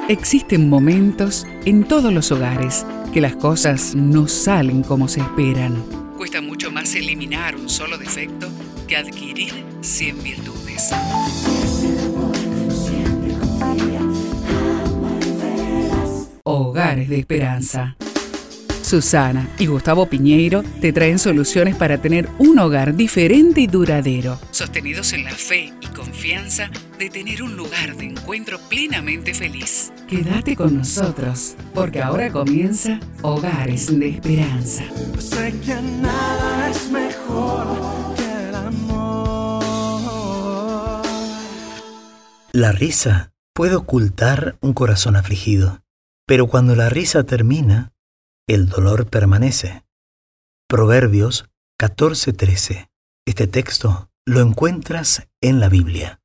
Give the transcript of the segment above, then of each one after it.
Existen momentos en todos los hogares que las cosas no salen como se esperan. Cuesta mucho más eliminar un solo defecto que adquirir 100 virtudes. Hogares de Esperanza. Susana y Gustavo Piñeiro te traen soluciones para tener un hogar diferente y duradero, sostenidos en la fe y confianza de tener un lugar de encuentro plenamente feliz. Quédate con nosotros, porque ahora comienza Hogares de Esperanza. Sé que nada es mejor que el amor. La risa puede ocultar un corazón afligido, pero cuando la risa termina, el dolor permanece. Proverbios 14:13. Este texto lo encuentras en la Biblia.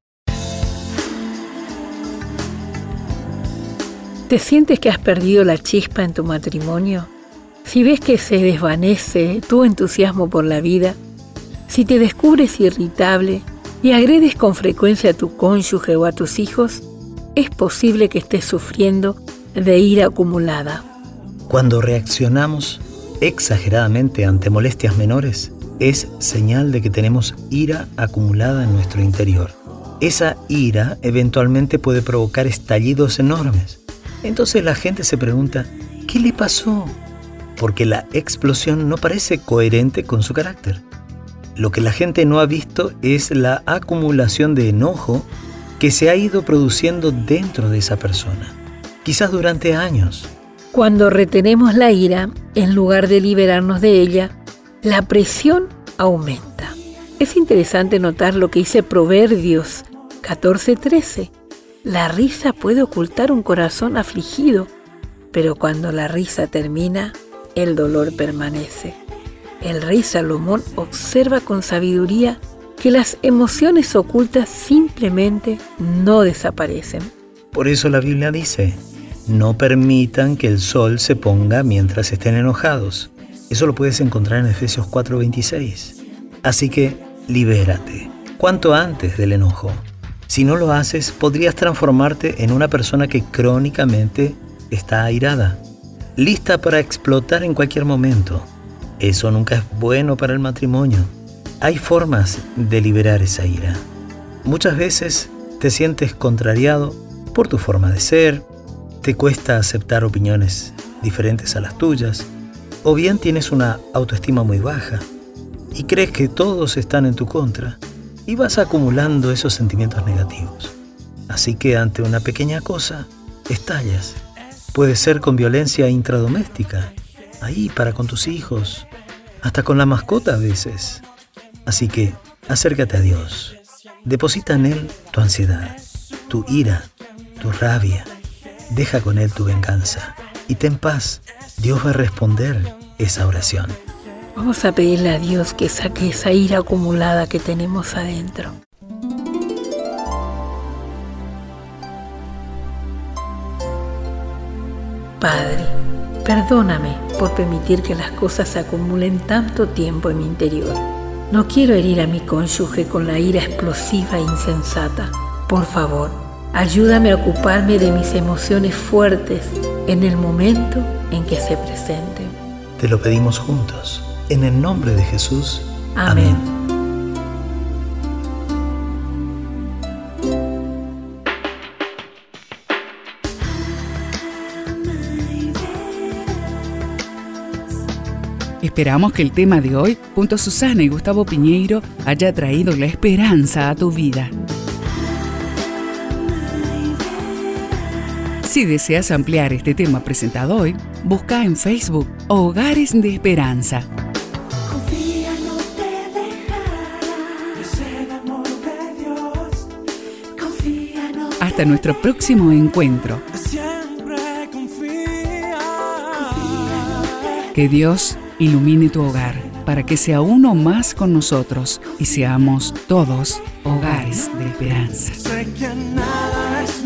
¿Te sientes que has perdido la chispa en tu matrimonio? Si ves que se desvanece tu entusiasmo por la vida, si te descubres irritable y agredes con frecuencia a tu cónyuge o a tus hijos, es posible que estés sufriendo de ira acumulada. Cuando reaccionamos exageradamente ante molestias menores, es señal de que tenemos ira acumulada en nuestro interior. Esa ira eventualmente puede provocar estallidos enormes. Entonces la gente se pregunta, ¿qué le pasó? Porque la explosión no parece coherente con su carácter. Lo que la gente no ha visto es la acumulación de enojo que se ha ido produciendo dentro de esa persona, quizás durante años. Cuando retenemos la ira, en lugar de liberarnos de ella, la presión aumenta. Es interesante notar lo que dice Proverbios 14:13. La risa puede ocultar un corazón afligido, pero cuando la risa termina, el dolor permanece. El rey Salomón observa con sabiduría que las emociones ocultas simplemente no desaparecen. Por eso la Biblia dice, no permitan que el sol se ponga mientras estén enojados. Eso lo puedes encontrar en Efesios 4:26. Así que, libérate, cuanto antes del enojo. Si no lo haces, podrías transformarte en una persona que crónicamente está airada, lista para explotar en cualquier momento. Eso nunca es bueno para el matrimonio. Hay formas de liberar esa ira. Muchas veces te sientes contrariado por tu forma de ser, te cuesta aceptar opiniones diferentes a las tuyas, o bien tienes una autoestima muy baja y crees que todos están en tu contra y vas acumulando esos sentimientos negativos. Así que ante una pequeña cosa, estallas. Puede ser con violencia intradoméstica, ahí para con tus hijos, hasta con la mascota a veces. Así que acércate a Dios. Deposita en Él tu ansiedad, tu ira, tu rabia. Deja con Él tu venganza y ten paz. Dios va a responder esa oración. Vamos a pedirle a Dios que saque esa ira acumulada que tenemos adentro. Padre, perdóname por permitir que las cosas se acumulen tanto tiempo en mi interior. No quiero herir a mi cónyuge con la ira explosiva e insensata. Por favor, ayúdame a ocuparme de mis emociones fuertes en el momento en que se presenten. Te lo pedimos juntos, en el nombre de Jesús. Amén. Esperamos que el tema de hoy, junto a Susana y Gustavo Piñeiro, haya traído la esperanza a tu vida. Si deseas ampliar este tema presentado hoy, busca en Facebook Hogares de Esperanza. Confía, no te dejará. Es el amor de Dios. Confía, no te Hasta nuestro próximo encuentro. siempre confía. Que Dios ilumine tu hogar para que sea uno más con nosotros y seamos todos hogares de esperanza. Sé que nada es